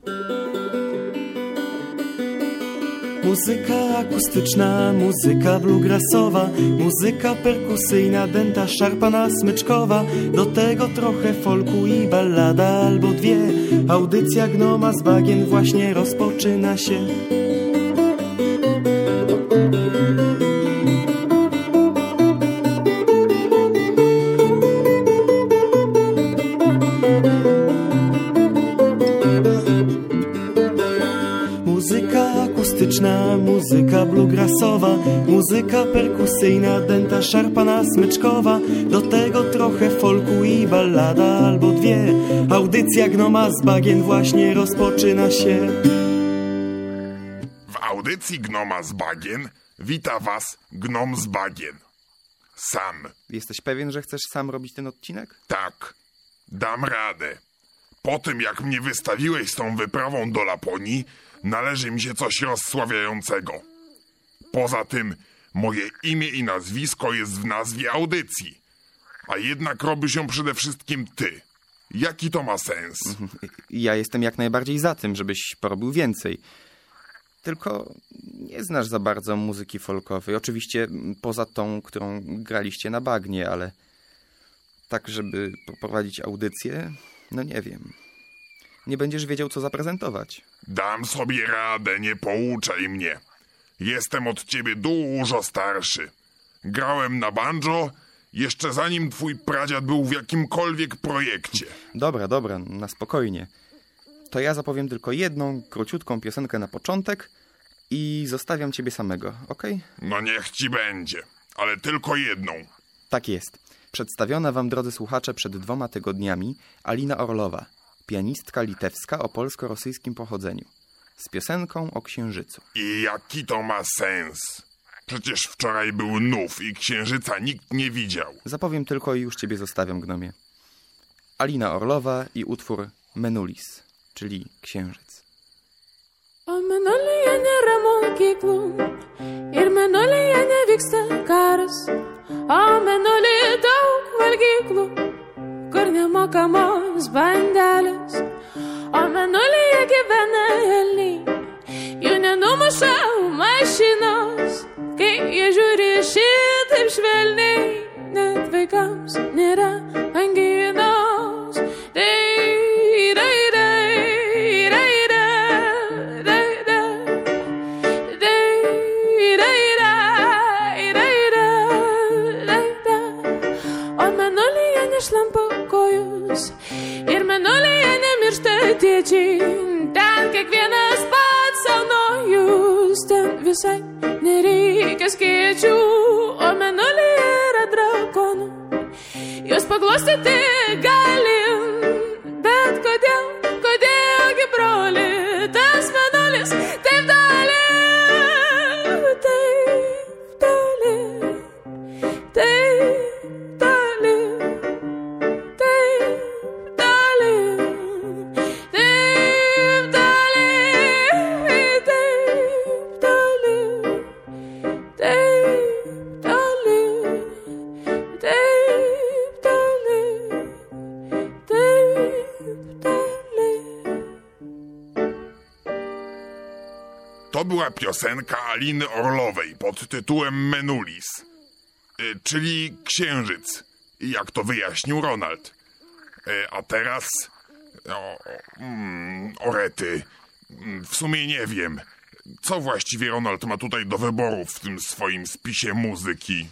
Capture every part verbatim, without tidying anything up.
Muzyka akustyczna, muzyka bluegrassowa, muzyka perkusyjna, dęta, szarpana, smyczkowa, do tego trochę folku i ballada albo dwie. Audycja Gnoma z Bagien właśnie rozpoczyna się. Akustyczna, muzyka bluegrassowa, muzyka perkusyjna, dęta, szarpana, smyczkowa, do tego trochę folku i ballada albo dwie. Audycja Gnoma z Bagien właśnie rozpoczyna się. W audycji Gnoma z Bagien wita was Gnom z Bagien. Sam. Jesteś pewien, że chcesz sam robić ten odcinek? Tak, dam radę. Po tym, jak mnie wystawiłeś z tą wyprawą do Laponii, należy mi się coś rozsławiającego. Poza tym, moje imię i nazwisko jest w nazwie audycji. A jednak robisz ją przede wszystkim ty. Jaki to ma sens? Ja jestem jak najbardziej za tym, żebyś porobił więcej. Tylko nie znasz za bardzo muzyki folkowej. Oczywiście poza tą, którą graliście na bagnie, ale tak, żeby poprowadzić audycję, no nie wiem. Nie będziesz wiedział, co zaprezentować. Dam sobie radę, nie pouczaj mnie. Jestem od ciebie dużo starszy. Grałem na banjo jeszcze zanim twój pradziad był w jakimkolwiek projekcie. Dobra, dobra, na spokojnie. To ja zapowiem tylko jedną, króciutką piosenkę na początek i zostawiam ciebie samego, okej? No niech ci będzie, ale tylko jedną. Tak jest. Przedstawiona wam, drodzy słuchacze, przed dwoma tygodniami Alina Orlowa, pianistka litewska o polsko-rosyjskim pochodzeniu, z piosenką o księżycu. I jaki to ma sens? Przecież wczoraj był nów i księżyca nikt nie widział. Zapowiem tylko i już ciebie zostawiam, Gnomie. Alina Orlowa i utwór Menulis, czyli księżyc. O Menulyje nėra mokyklų ir Menulyje nevyksta karas. O Menuly daug valgyklų, kur nemokamos bandelės. O Menulyje gyvena elniai, jų nenumuša mašinos, kai jie žiūri šitaip švelniai, net vaikams nėra anginos. Dei, dei, dei, dei, dei, dei, dei, dei, dei, dei, dei, dei, dei. O Menulyje nešlampa kojos ir Menulyje nemiršta tėčiai, ten kiekvienas pats savo nojus, ten visai nereikia skėčių. O Menulyje yra drakonų, juos paglostyti galim, bet kodėl, kodėlgi broli, tas Menulis taip toli, taip toli, taip toli, taip toli, taip toli, taip toli, taip toli, taip toli, taip toli. To była piosenka Aliny Orlowej pod tytułem Menulis, y, czyli księżyc, jak to wyjaśnił Ronald. Y, a teraz... O, mm, orety. W sumie nie wiem, co właściwie Ronald ma tutaj do wyboru w tym swoim spisie muzyki.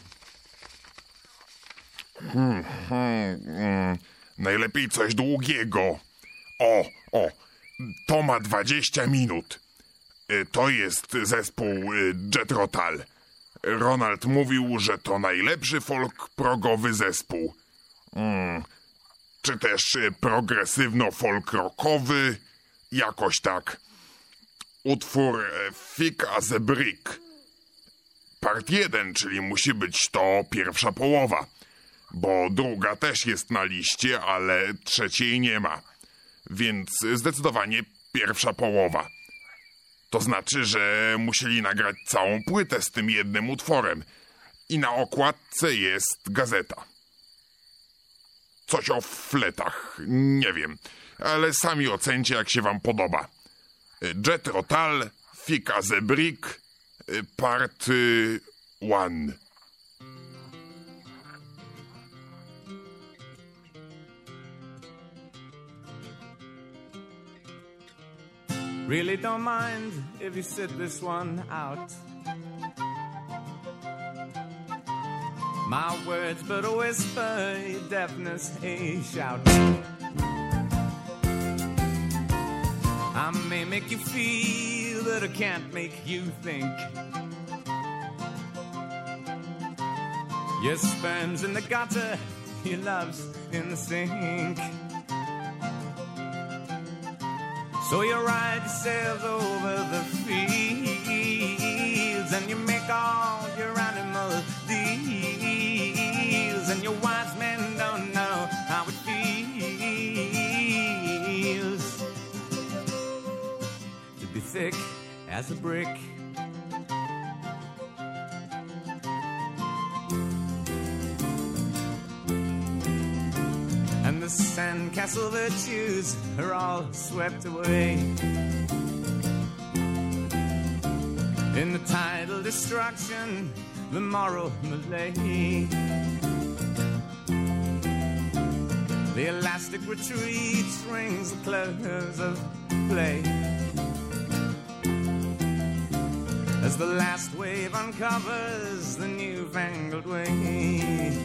Hmm, hmm, hmm. Najlepiej coś długiego. O, o, to ma dwadzieścia minut. Y, To jest zespół y, Jethro Tull. Ronald mówił, że to najlepszy folk-progowy zespół. Mm. Czy też y, progresywno-folk-rockowy. Jakoś tak. Utwór y, Thick as a Brick. Part jeden, czyli musi być to pierwsza połowa. Bo druga też jest na liście, ale trzeciej nie ma. Więc zdecydowanie pierwsza połowa. To znaczy, że musieli nagrać całą płytę z tym jednym utworem. I na okładce jest gazeta. Coś o fletach, nie wiem. Ale sami ocencie, jak się wam podoba. Jethro Tull, Fika the Brick, part one. Really don't mind if you sit this one out. My words but a whisper, your deafness a shout. I may make you feel, but I can't make you think. Your sperm's in the gutter, your love's in the sink. So you ride yourselves over the fields, and you make all your animal deals, and your wise men don't know how it feels to be thick as a brick. And the sandcastle virtues are all swept away in the tidal destruction, the moral malay. The elastic retreat rings the close of play as the last wave uncovers the newfangled way.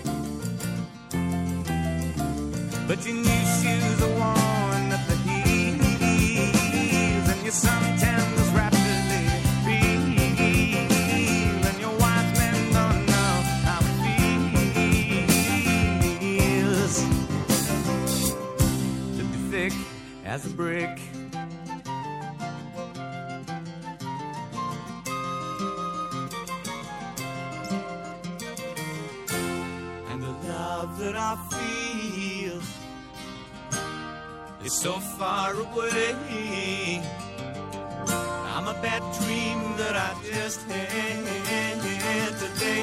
But your new shoes are worn at the heels, and your suntan was rapidly peeled, and your wise men don't know how it feels to be thick as a brick. And the love that I feel is so far away. I'm a bad dream that I just had today.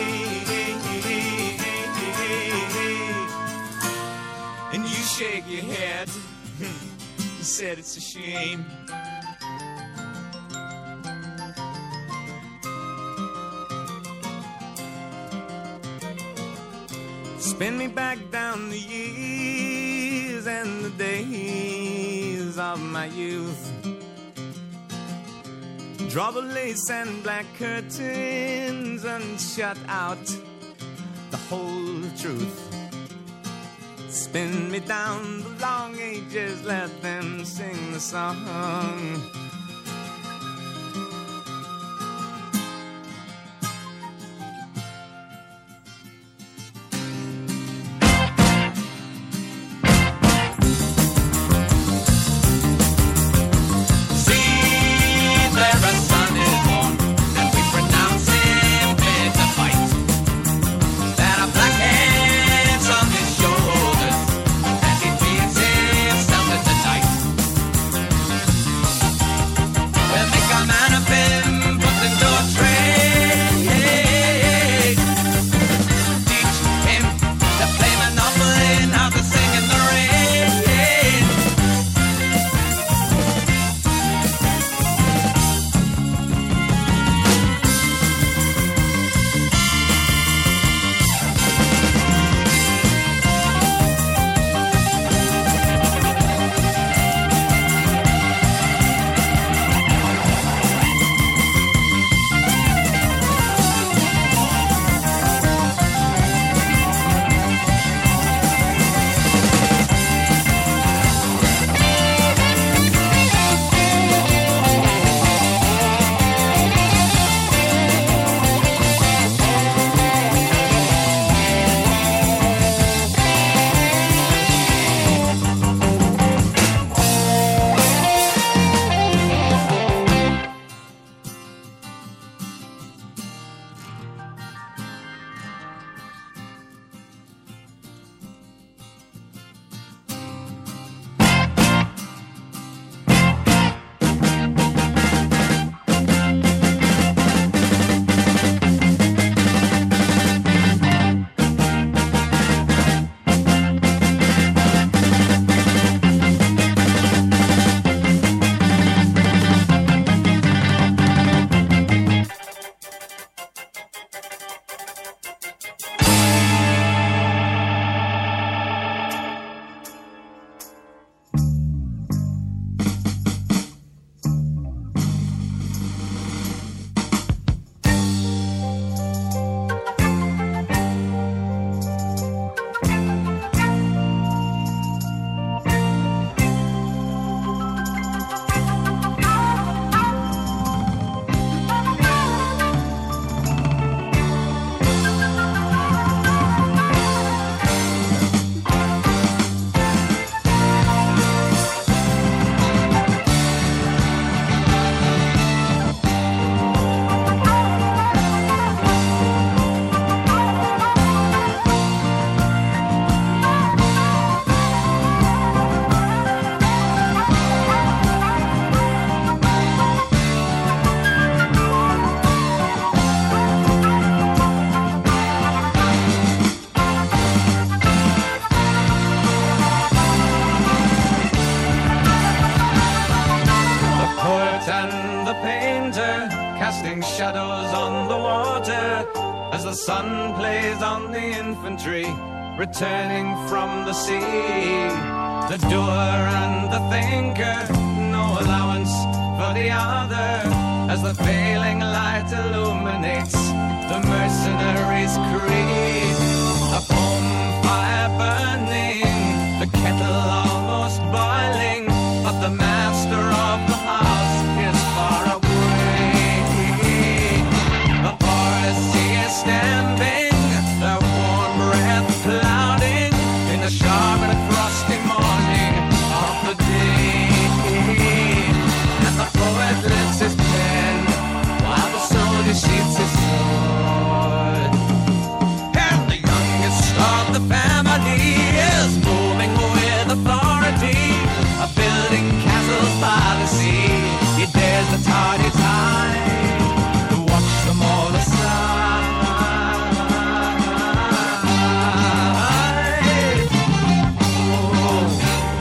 And you shake your head, you said it's a shame. Spin me back down the years and the days of my youth. Draw the lace and black curtains and shut out the whole truth. Spin me down the long ages, let them sing the song. sun plays on the infantry returning from the sea. The doer and the thinker, no allowance for the other, as the failing light illuminates the mercenary's creed. A bonfire burning, the kettle almost boiling, but the master of the house is far away. The forest is standing, their warm breath clouding in the sharp and frosty morning of the day. And the poet lifts his pen while the soldier sheathes his sword. And the youngest of the family is moving with authority, a building castles by the sea. He dares the tardy tide to watch them all aside. Oh.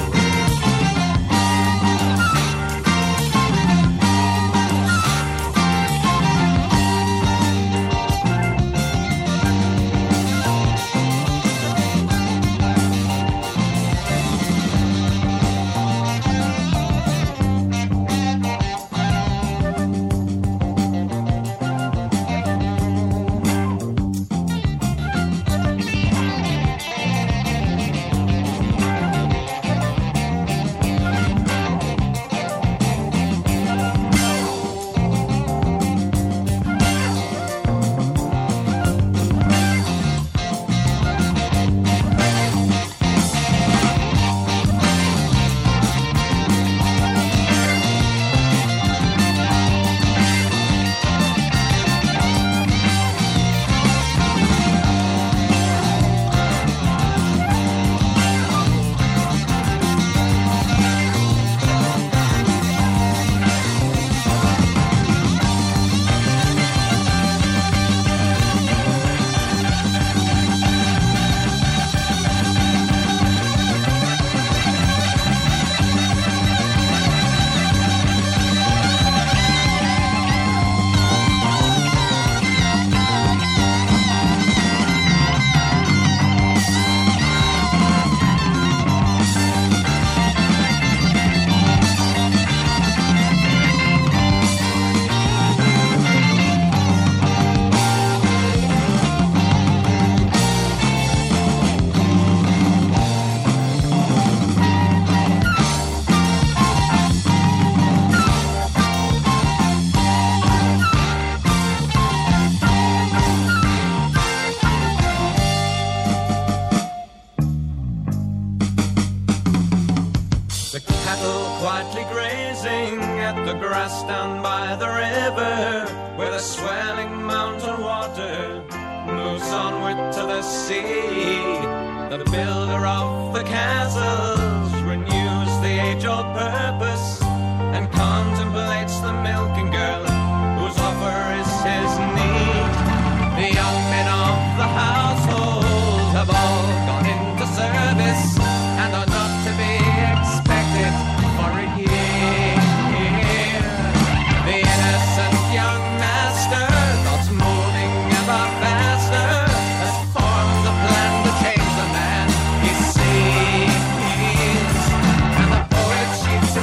quietly grazing at the grass down by the river, where the swelling mountain water moves onward to the sea. The builder of the castles renews the age-old purpose and contemplates the milking girl whose offer is his need. The young men of the household have all gone into service and are not to be expected for a year. The innocent young master, not moving ever faster, has formed a plan to change the man he sees. And the poet sheets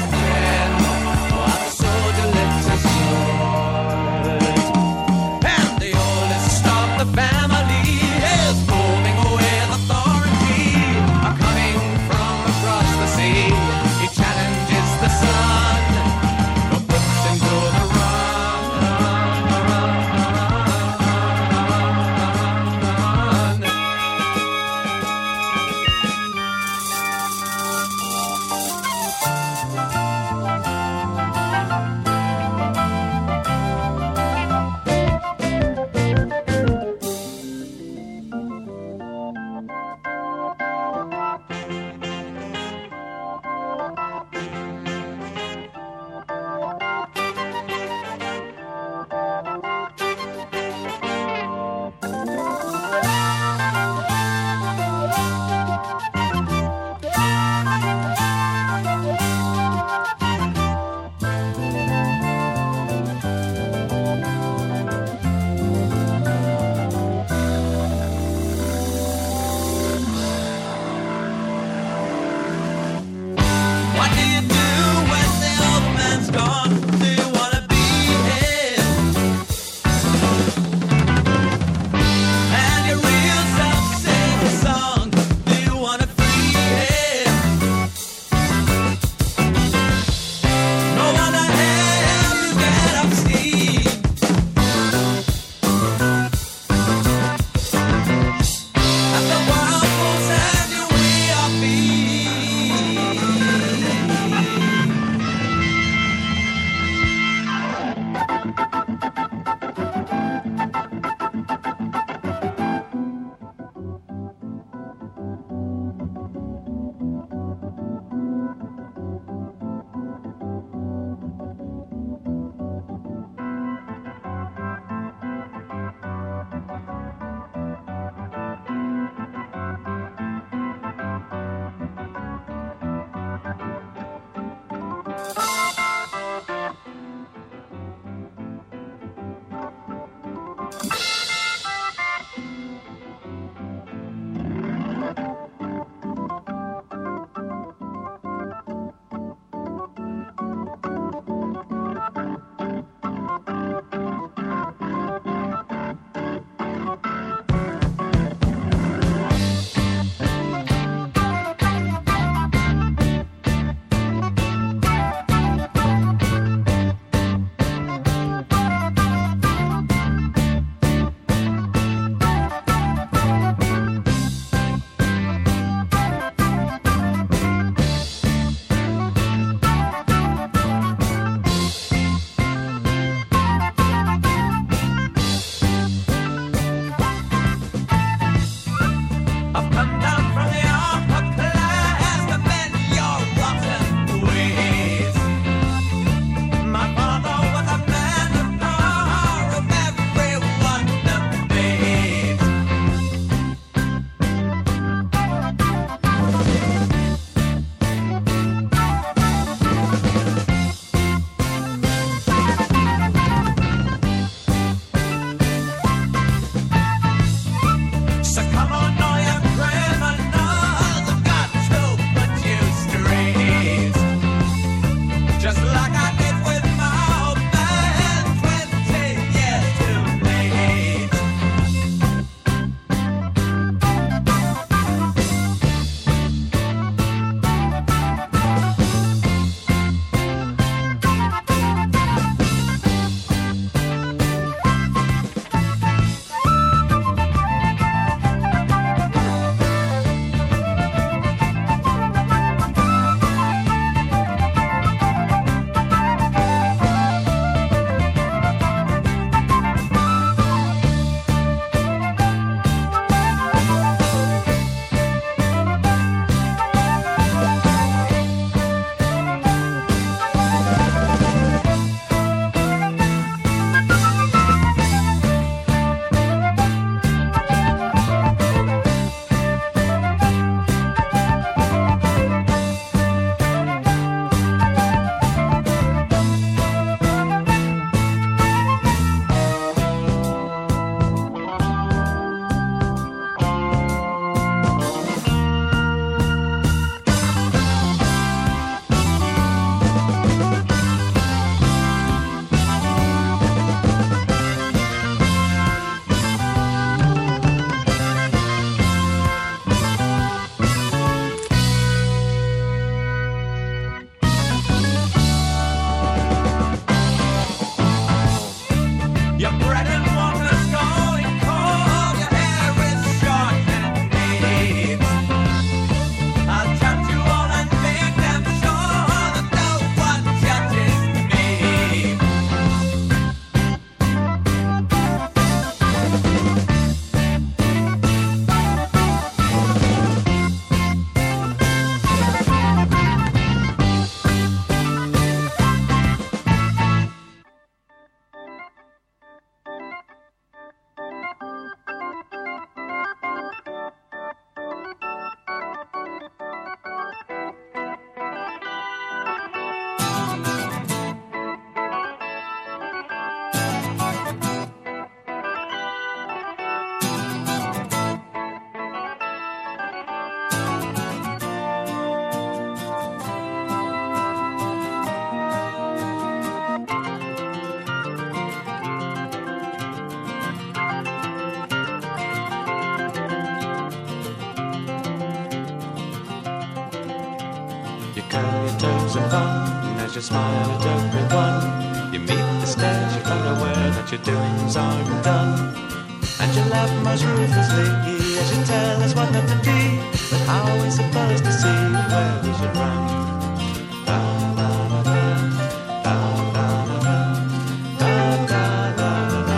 loads of fun. As you smile at everyone, you meet the stares, you're unaware that your doings aren't done. And you laugh most ruthlessly as you tell us what not to be. But how are we supposed to see where we should run? Da, da, da, da, da, da, da, da, da, da,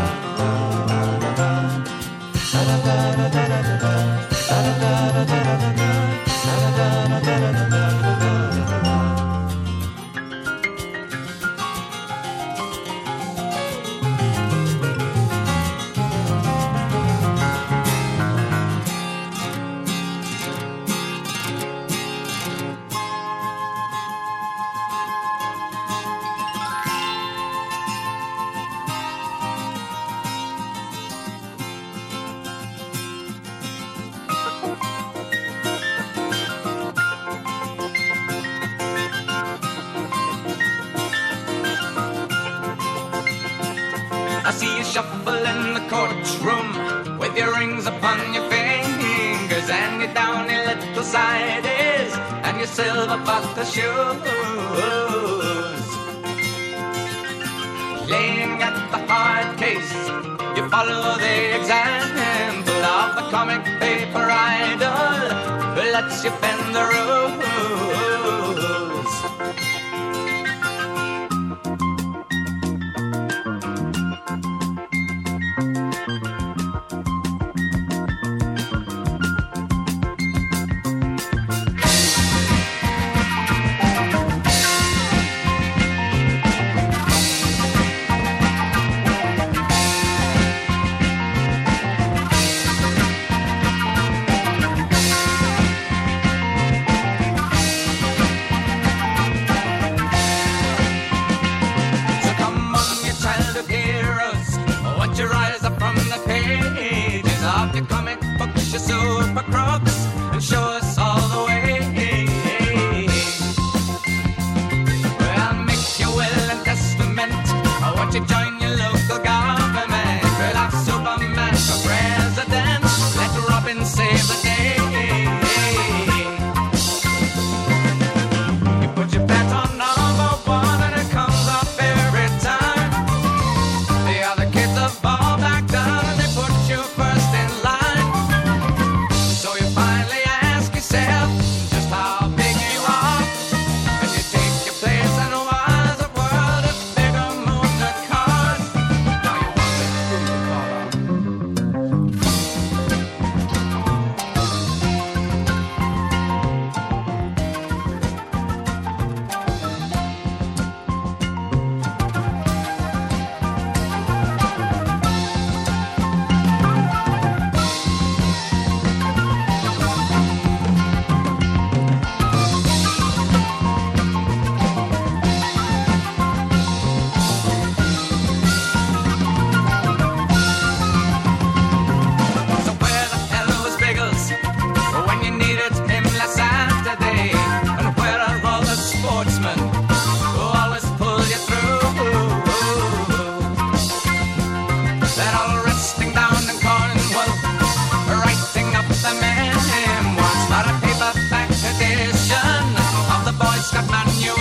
da, da, da, da, da. I see you shuffle in the courtroom with your rings upon your fingers and your downy little sideys and your silver buckle shoes. Playing at the hard case, you follow the example of the comic paper idol who lets you bend the rules. Your comic books, your super crooks, and show us all the way. Well, make your will and testament. I want you to join your local government. We'll have Superman for president. Let Robin save the day. You put your bet on number one and it comes up every time. The other kids have all back down and they put you first in line. So you finally ask yourself just how big you are, and you take your place and why's the world a bigger moon than cars? Now you wonder who you call on. So where the hell was Biggles when you needed him last Saturday? And where are all the sportsmen who always pull you through? They're all resting down in Cornwall, writing up the memoirs for a paperback edition of the Boy Scout Manual.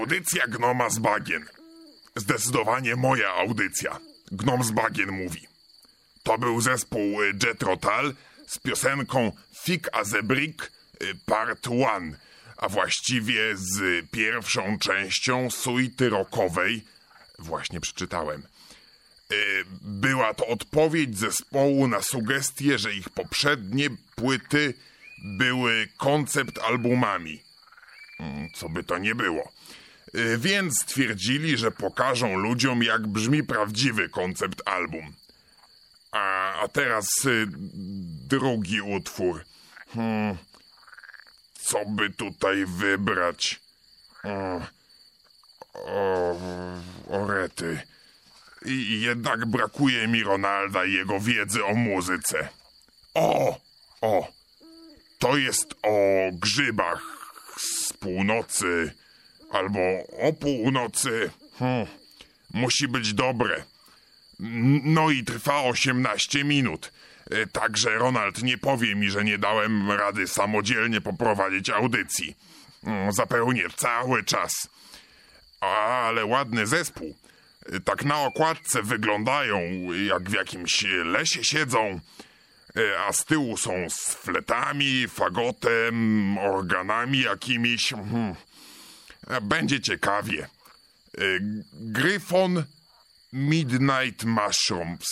Audycja Gnoma z Bagien. Zdecydowanie moja audycja. Gnom z Bagien mówi. To był zespół Jethro Tull z piosenką Thick as a Brick Part jeden, a właściwie z pierwszą częścią suity rockowej. Właśnie przeczytałem. Była to odpowiedź zespołu na sugestię, że ich poprzednie płyty były koncept albumami. Co by to nie było. Więc stwierdzili, że pokażą ludziom, jak brzmi prawdziwy koncept album. A, a teraz y, drugi utwór. Hmm, co by tutaj wybrać? O, o, o rety. I jednak brakuje mi Ronalda i jego wiedzy o muzyce. O, o, to jest o grzybach z północy, albo o północy. Hmm, musi być dobre. No i trwa osiemnaście minut. Także Ronald nie powie mi, że nie dałem rady samodzielnie poprowadzić audycji. Zapełnię cały czas. Ale ładny zespół. Tak na okładce wyglądają, jak w jakimś lesie siedzą, a z tyłu są z fletami, fagotem, organami jakimiś. Będzie ciekawie. Gryfon Midnight Mushrooms.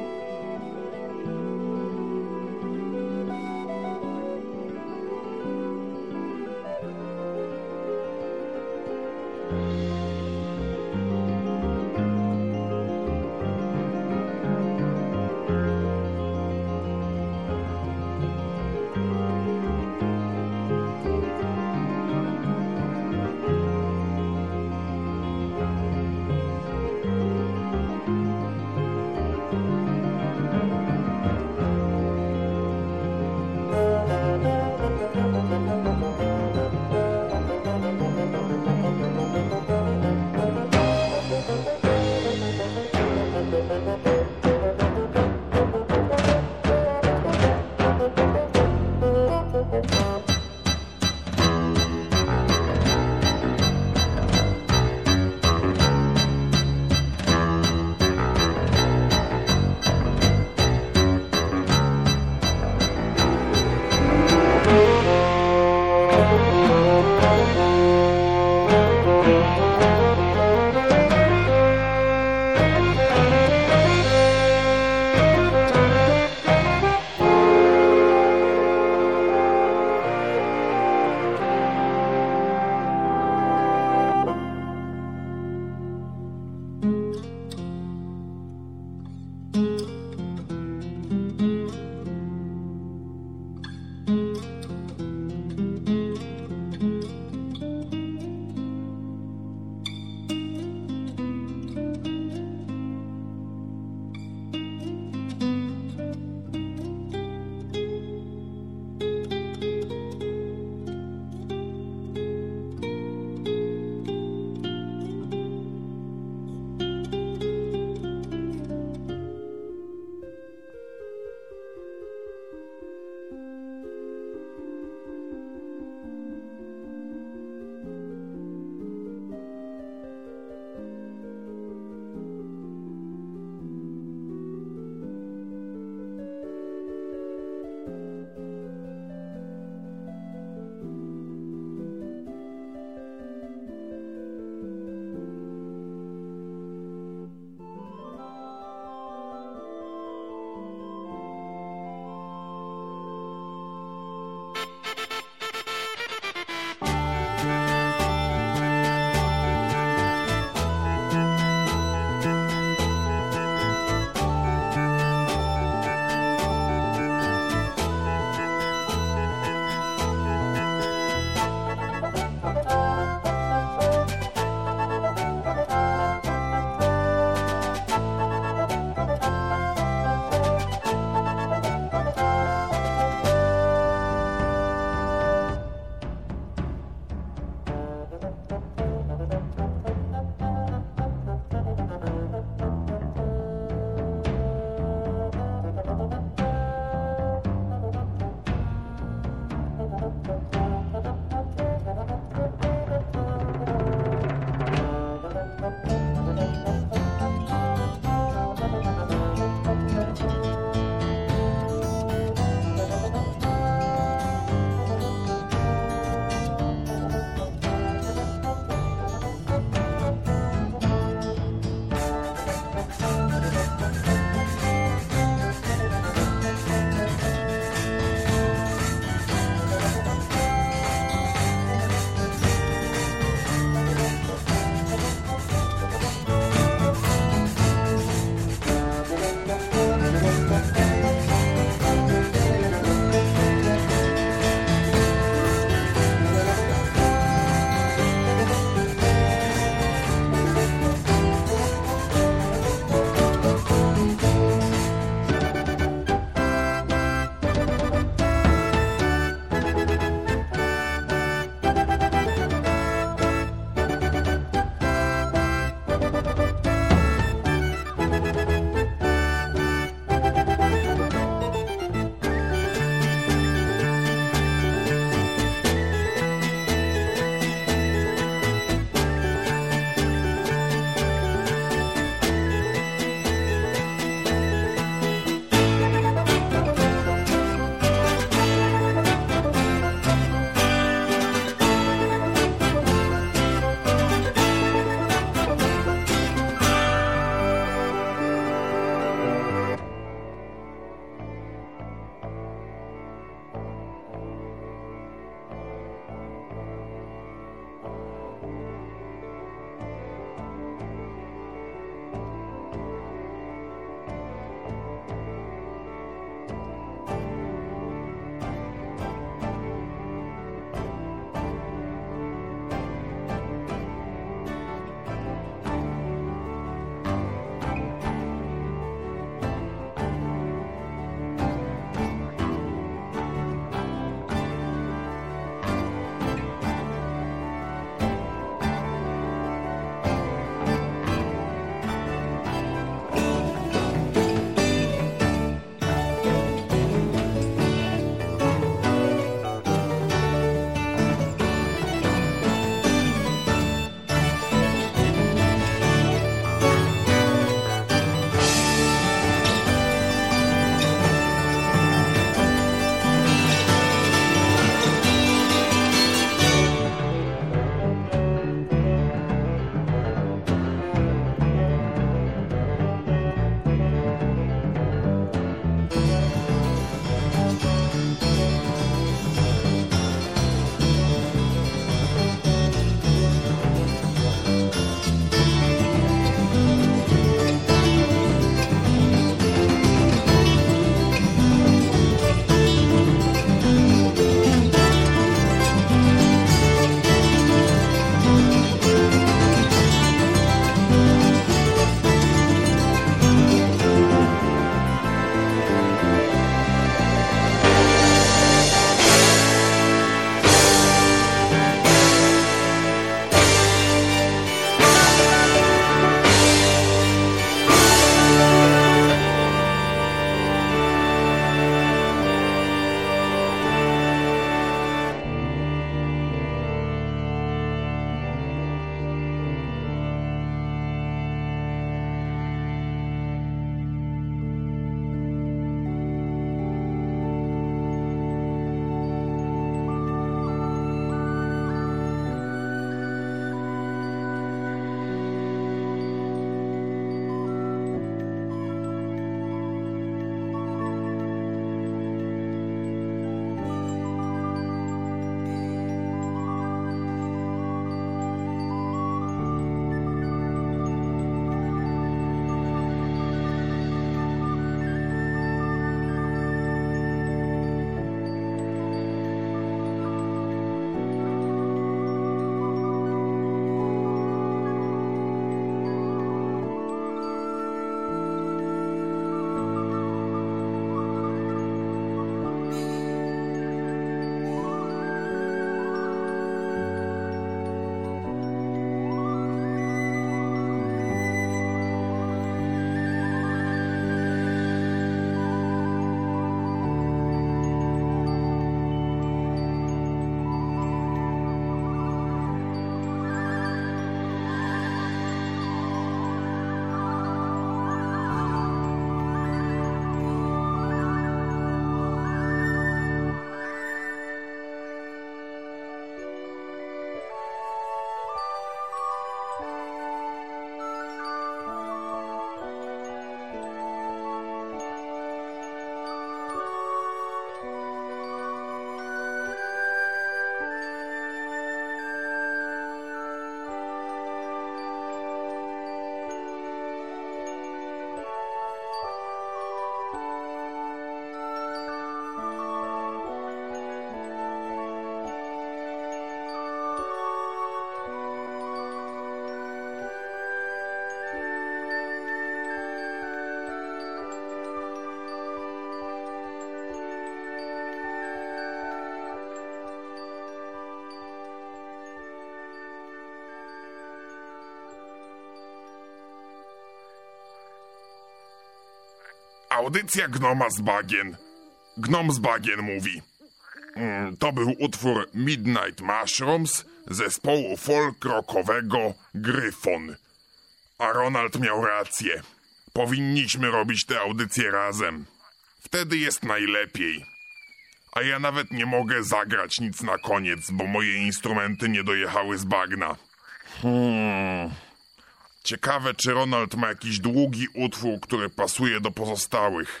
Audycja Gnoma z Bagien. Gnom z Bagien mówi. Mm, to był utwór Midnight Mushrooms zespołu folk rockowego Gryfon. A Ronald miał rację. Powinniśmy robić tę audycję razem. Wtedy jest najlepiej. A ja nawet nie mogę zagrać nic na koniec, bo moje instrumenty nie dojechały z bagna. Hmm. Ciekawe, czy Ronald ma jakiś długi utwór, który pasuje do pozostałych.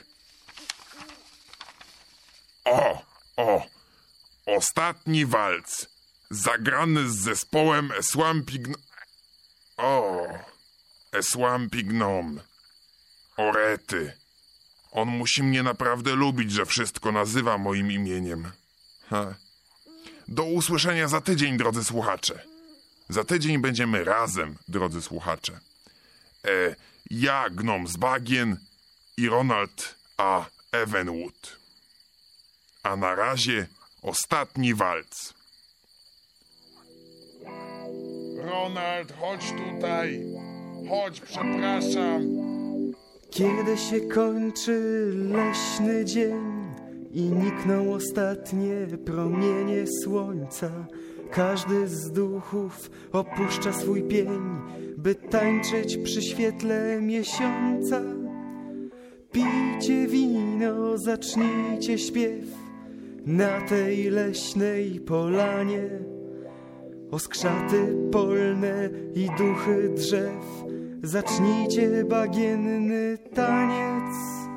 O, o, ostatni walc. Zagrany z zespołem Eswampi Gnom... O, Eswampi Gnom. Orety. On musi mnie naprawdę lubić, że wszystko nazywa moim imieniem. Ha. Do usłyszenia za tydzień, drodzy słuchacze. Za tydzień będziemy razem, drodzy słuchacze. E, ja, Gnom z Bagien i Ronald A. Evenwood. A na razie ostatni walc. Ronald, chodź tutaj. Chodź, przepraszam. Kiedy się kończy leśny dzień i nikną ostatnie promienie słońca, każdy z duchów opuszcza swój pień, by tańczyć przy świetle miesiąca. Pijcie wino, zacznijcie śpiew na tej leśnej polanie. Oskrzaty polne i duchy drzew, zacznijcie bagienny taniec.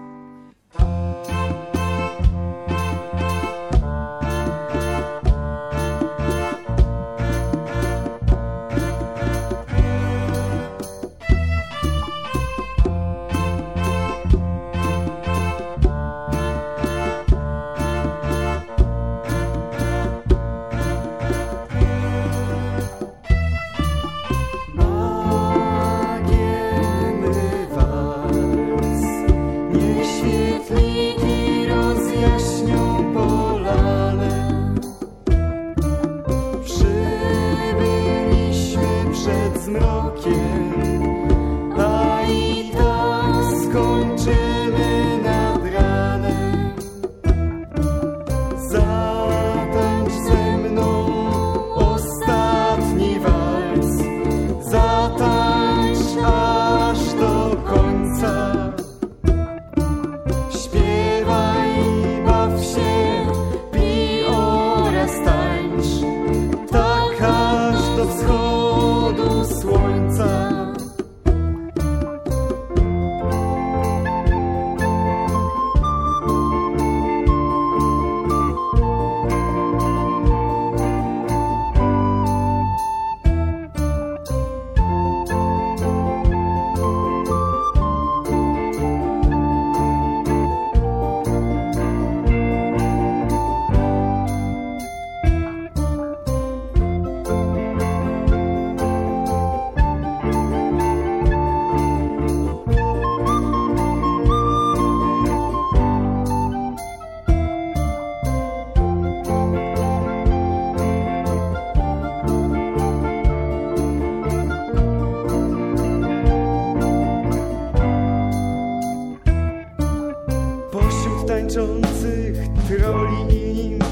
Tańczących troli i nimf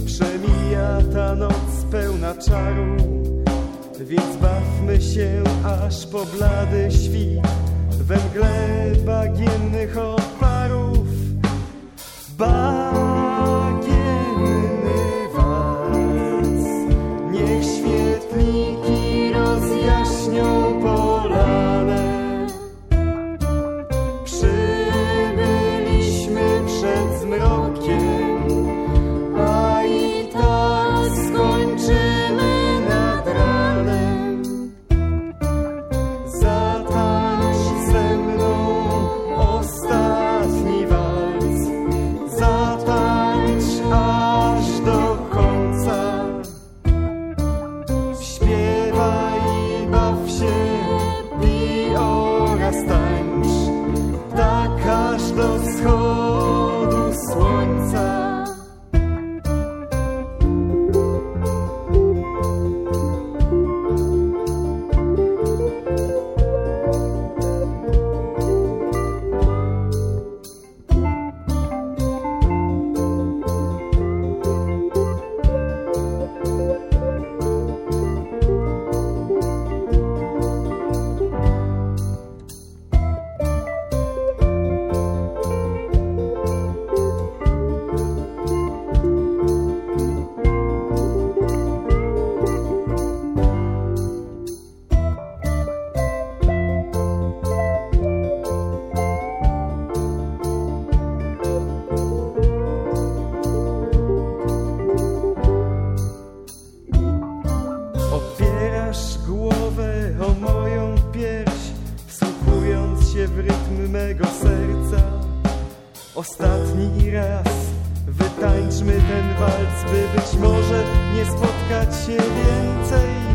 przemija ta noc pełna czaru, więc bawmy się aż po blady świt we mgle bagiennych oparów. Bagienny walc, niech świetliki rozjaśnią polanę. Przed zmrokiem, a i tak skończymy nad ranem. Zatańcz ze mną ostatni walc, zatańcz ostatni raz wytańczmy ten walc, by być może nie spotkać się więcej.